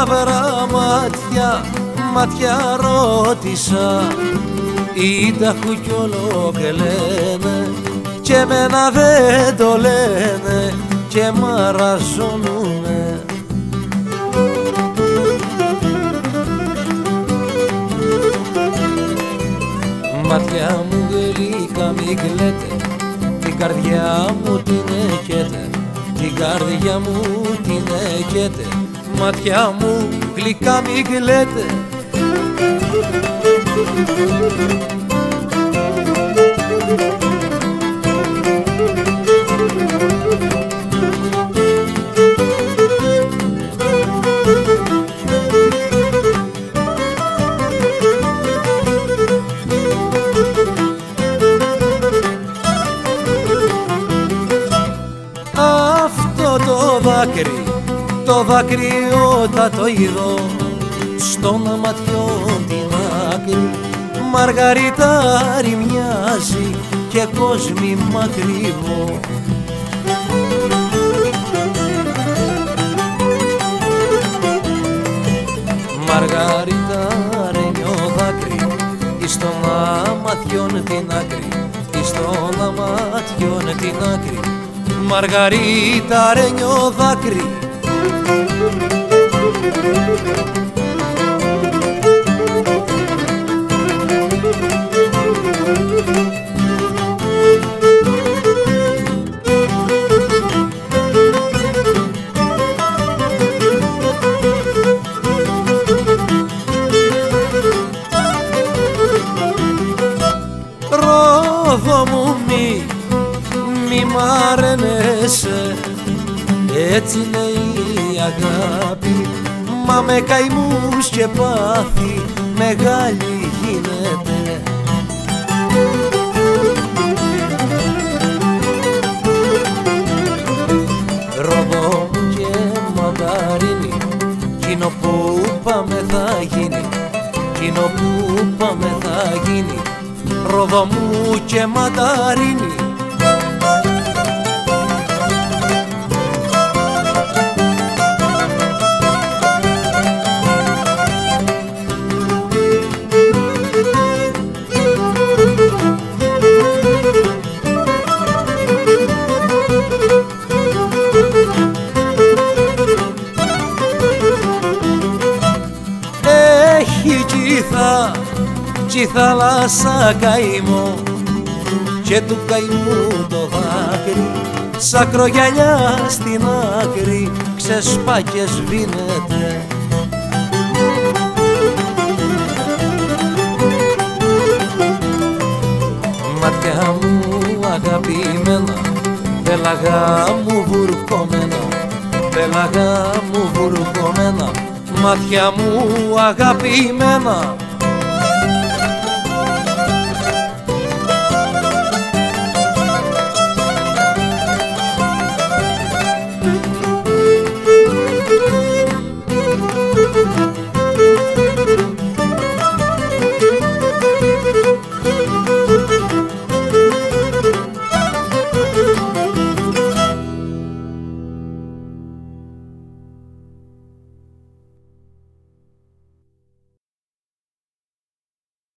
μαύρα μάτια, μάτια ρώτησα, ή τα χουκιόλο κλαίνε και εμένα δεν το λένε και μαραζώνουνε. Μάτια μου γλυκά μη κλαίτε, την καρδιά μου την εκέτε, την καρδιά μου την εκέτε, μάτια μου γλυκά μη κλαίτε. Το δάκρυ όταν το είδω στον ματιό την άκρη, μαργαριτάρι μοιάζει και κόσμι μακρύβο. Μαργαριτάρι νιώ δάκρυ εις των ματιών την άκρη, εις των ματιών την άκρη, Μαργαρίτα ρε νιώ δάκρυ. Ρόδο μου μη μ' αρενέσαι, έτσι είναι η αγάπη, μα με καημούς και πάθη μεγάλη γίνεται. Ρόδο μου και μανταρίνι, κοινό που πάμε θα γίνει, κοινό που πάμε θα γίνει, ρόδο μου και μανταρίνι. Έχει κι η θάλασσα καημό και του καημού το δάκρυ σαν κρογιαλιά στην άκρη ξεσπά και σβήνεται. Μάτια μου αγαπημένα, πέλαγα μου βουρκωμένα, πέλαγα μου βουρκωμένα, μάτια μου αγαπημένα.